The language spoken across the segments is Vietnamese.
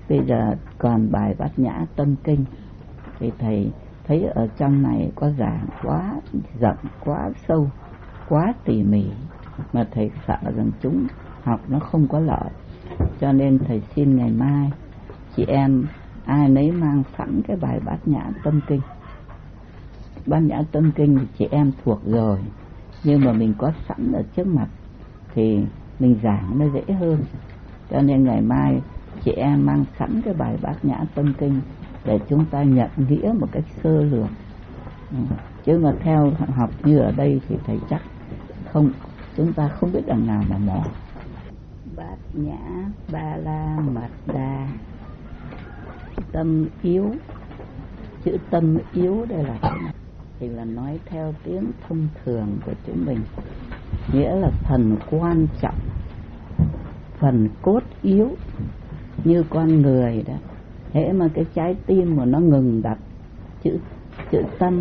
Bây giờ còn bài Bát Nhã Tâm Kinh thì thầy thấy ở trong này có giảng quá rộng, quá sâu, quá tỉ mỉ, mà thầy sợ rằng chúng học nó không có lợi, cho nên thầy xin ngày mai chị em ai nấy mang sẵn cái bài Bát Nhã Tâm Kinh. Bát Nhã Tâm Kinh thì chị em thuộc rồi, nhưng mà mình có sẵn ở trước mặt thì mình giảng nó dễ hơn, cho nên ngày mai chị em mang sẵn cái bài Bát Nhã Tâm Kinh để chúng ta nhận nghĩa một cách sơ lược. Chứ mà theo học như ở đây thì thầy chắc không, chúng ta không biết đằng nào mà mò. Bát Nhã Ba La Mật Đa. Tâm yếu, chữ tâm yếu đây là thế này, thì là nói theo tiếng thông thường của chúng mình, nghĩa là phần quan trọng, phần cốt yếu. Như con người đó, hễ mà cái trái tim mà nó ngừng đập, chữ tâm,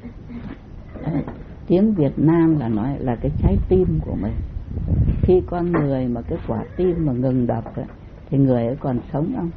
tiếng Việt Nam là nói là cái trái tim của mình. Khi con người mà cái quả tim mà ngừng đập thì người ấy còn sống không?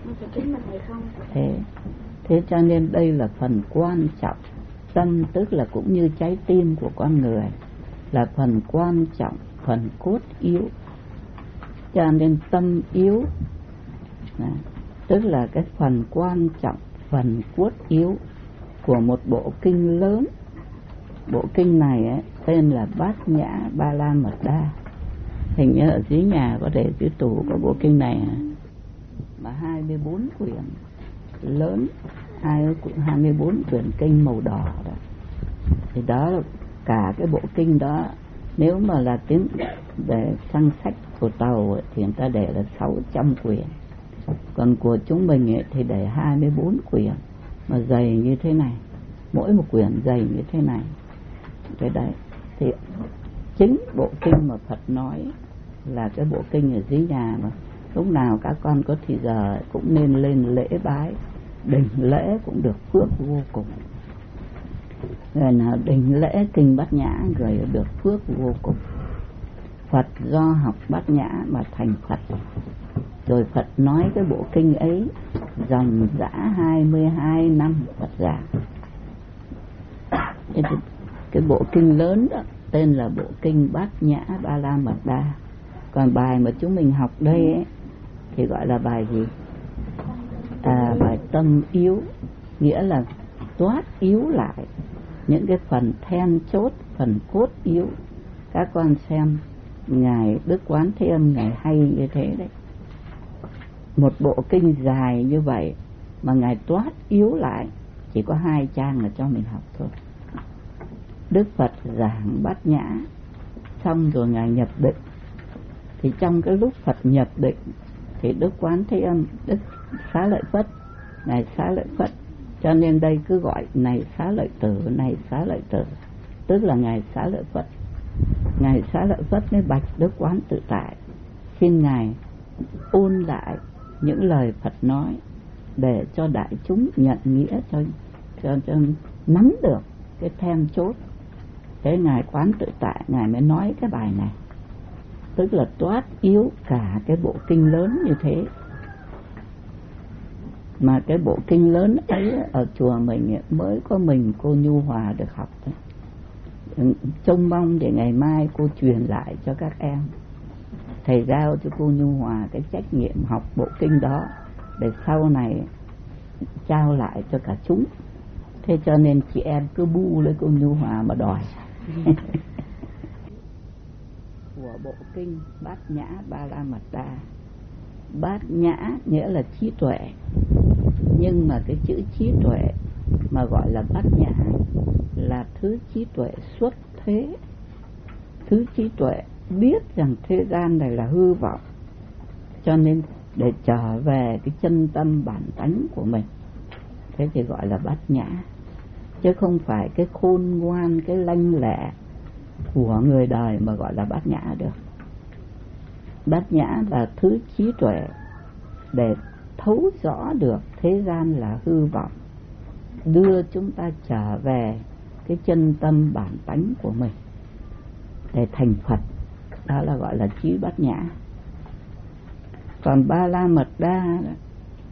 Thế cho nên đây là phần quan trọng. Tâm tức là cũng như trái tim của con người, là phần quan trọng, phần cốt yếu. Cho nên tâm yếu tức là cái phần quan trọng, phần cốt yếu của một bộ kinh lớn. Bộ kinh này ấy, tên là Bát Nhã Ba La Mật Đa. Hình như ở dưới nhà có để dưới tủ có bộ kinh này mà 24 quyển lớn, 24 quyển kinh màu đỏ đó. Thì đó là cả cái bộ kinh đó, nếu mà là tiếng để sang sách của Tàu ấy, thì người ta để là 600 quyển. Còn của chúng mình ấy, thì để 24 quyển mà dày như thế này, mỗi một quyển dày như thế này. Cái đấy thì chính bộ kinh mà Phật nói là cái bộ kinh ở dưới nhà, mà lúc nào các con có thì giờ cũng nên lên lễ bái, đỉnh lễ cũng được phước vô cùng. Người nào đỉnh lễ kinh Bát Nhã người được phước vô cùng. Phật do học Bát Nhã mà thành Phật. Rồi Phật nói cái bộ kinh ấy dòng dã 22 năm Phật giảng. Cái bộ kinh lớn đó tên là bộ kinh Bát Nhã Ba La Mật Đa. Còn bài mà chúng mình học đây ấy, thì gọi là bài gì? Bài tâm yếu, nghĩa là toát yếu lại những cái phần then chốt, phần cốt yếu. Các con xem Ngài Đức Quán Thế Âm Ngài hay như thế đấy. Một bộ kinh dài như vậy mà Ngài toát yếu lại chỉ có 2 trang là cho mình học thôi. Đức Phật giảng Bát Nhã xong rồi Ngài nhập định. Thì trong cái lúc Phật nhập định thì Đức Quán Thế Âm, Đức Xá Lợi Phất, Ngài Xá Lợi Phất, cho nên đây cứ gọi này Xá Lợi Tử, này Xá Lợi Tử, tức là Ngài Xá Lợi Phất. Ngài Xá Lợi Phất mới bạch Đức Quán Tự Tại, xin Ngài ôn lại những lời Phật nói để cho đại chúng nhận nghĩa, cho nắm được cái then chốt. Thế Ngài Quán Tự Tại Ngài mới nói cái bài này, tức là toát yếu cả cái bộ kinh lớn như thế. Mà cái bộ kinh lớn ấy ở chùa mình mới có mình cô Nhu Hòa được học thôi. Trông mong để ngày mai cô truyền lại cho các em. Thầy giao cho cô Nhu Hòa cái trách nhiệm học bộ kinh đó để sau này trao lại cho cả chúng. Thế cho nên chị em cứ bu lấy cô Nhu Hòa mà đòi. Của bộ kinh Bát Nhã Ba La Mật Đa. Bát Nhã nghĩa là trí tuệ, nhưng mà cái chữ trí tuệ mà gọi là Bát Nhã là thứ trí tuệ xuất thế, thứ trí tuệ biết rằng thế gian này là hư vọng, cho nên để trở về cái chân tâm bản tánh của mình. Thế thì gọi là Bát Nhã, chứ không phải cái khôn ngoan, cái lanh lẹ của người đời mà gọi là Bát Nhã được. Bát Nhã là thứ trí tuệ để thấu rõ được thế gian là hư vọng, đưa chúng ta trở về cái chân tâm bản tánh của mình để thành Phật. Đó là gọi là trí Bát Nhã. Còn Ba La Mật Đa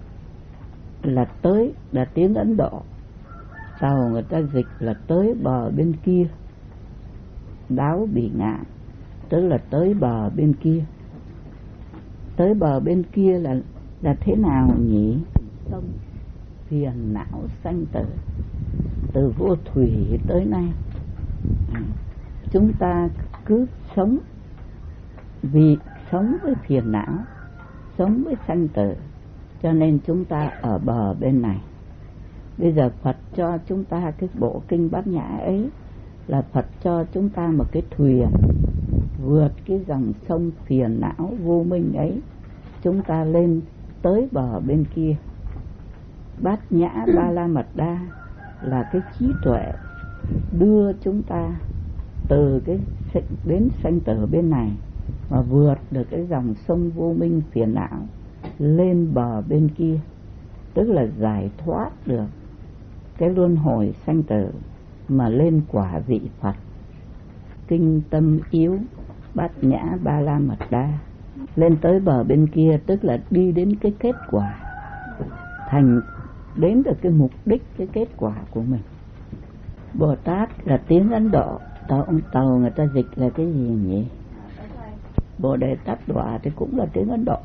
là tới, là tiếng Ấn Độ. Tàu người ta dịch là tới bờ bên kia, đáo bỉ ngạn, tức là tới bờ bên kia. Tới bờ bên kia là thế nào nhỉ? Sông phiền não sanh tử, từ vô thủy tới nay chúng ta cứ sống vì sống với phiền não, sống với sanh tử, cho nên chúng ta ở bờ bên này. Bây giờ Phật cho chúng ta cái bộ kinh Bát Nhã ấy, là Phật cho chúng ta một cái thuyền vượt cái dòng sông phiền não vô minh ấy, chúng ta lên tới bờ bên kia. Bát Nhã Ba La Mật Đa là cái trí tuệ đưa chúng ta từ cái đến sanh tử bên này mà vượt được cái dòng sông vô minh phiền não lên bờ bên kia, tức là giải thoát được cái luân hồi sanh tử mà lên quả vị Phật. Kinh Tâm Yếu Bát Nhã Ba La Mật Đa, lên tới bờ bên kia tức là đi đến cái kết quả, thành đến được cái mục đích, cái kết quả của mình. Bồ Tát là tiếng Ấn Độ, tàu người ta dịch là cái gì nhỉ? Bồ Đề Tát Đọa thì cũng là tiếng Ấn Độ.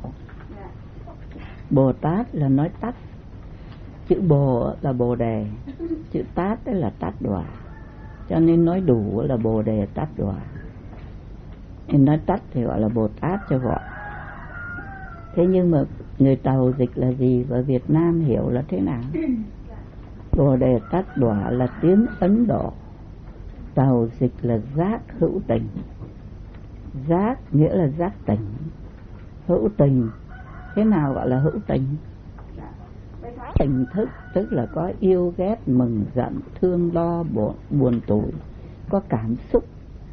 Bồ Tát là nói tắt, chữ Bồ là Bồ Đề, chữ Tát là Tát Đọa, cho nên nói đủ là Bồ Đề Tát Đọa. Nên nói tắt thì gọi là Bồ Tát cho gọi. Thế nhưng mà người Tàu dịch là gì và Việt Nam hiểu là thế nào? Bồ Đề Tát Đọa là tiếng Ấn Độ, Tàu dịch là giác hữu tình. Giác nghĩa là giác tỉnh, hữu tình. Thế nào gọi là hữu tình? Tỉnh thức tức là có yêu ghét, mừng giận, thương lo, buồn tủi, có cảm xúc.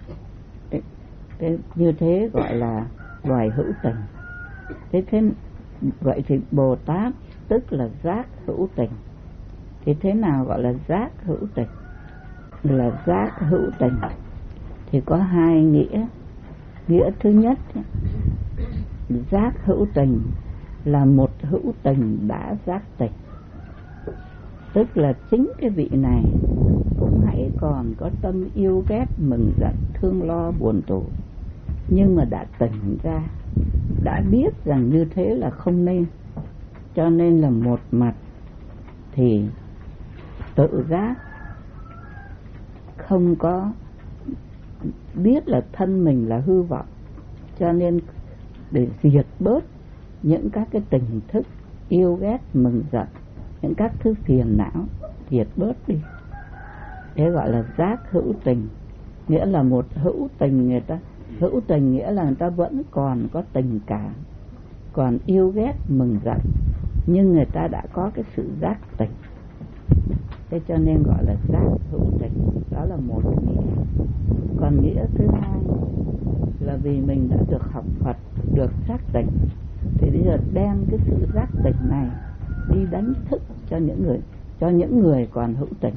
Như thế gọi là loài hữu tình. Thế vậy thì Bồ Tát tức là giác hữu tình. Thì thế nào gọi là giác hữu tình? Là giác hữu tình thì có hai nghĩa. Nghĩa thứ nhất, giác hữu tình là một hữu tình đã giác tỉnh, tức là chính cái vị này cũng hãy còn có tâm yêu ghét, mừng giận, thương lo, buồn tủi, nhưng mà đã tỉnh ra, đã biết rằng như thế là không nên, cho nên là một mặt thì tự giác, không có biết là thân mình là hư vọng, cho nên để diệt bớt những các cái tình thức yêu ghét, mừng giận, những các thứ phiền não, diệt bớt đi. Thế gọi là giác hữu tình, nghĩa là một hữu tình. Người ta hữu tình nghĩa là người ta vẫn còn có tình cảm, còn yêu ghét, mừng giận, nhưng người ta đã có cái sự giác tỉnh. Thế cho nên gọi là giác hữu tình. Đó là một nghĩa. Còn nghĩa thứ hai là vì mình đã được học Phật, được giác tỉnh, thì bây giờ đem cái sự giác tỉnh này đi đánh thức cho những người còn hữu tình.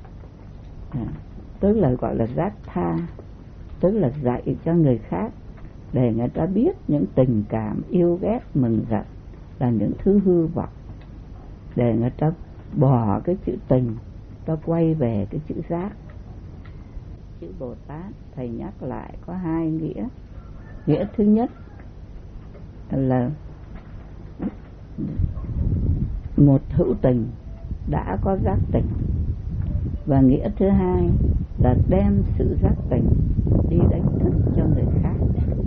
Tức là gọi là giác tha, tức là dạy cho người khác để người ta biết những tình cảm yêu ghét, mừng giận là những thứ hư vọng, để người ta bỏ cái chữ tình, ta quay về cái chữ giác. Chữ Bồ Tát thầy nhắc lại có hai nghĩa. Nghĩa thứ nhất là một hữu tình đã có giác tỉnh, và nghĩa thứ hai là đem sự giác tỉnh đi đánh thức cho người khác.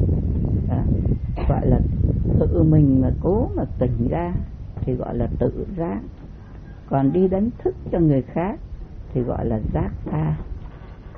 Gọi là tự mình mà cố mà tỉnh ra thì gọi là tự giác, còn đi đánh thức cho người khác thì gọi là giác tha.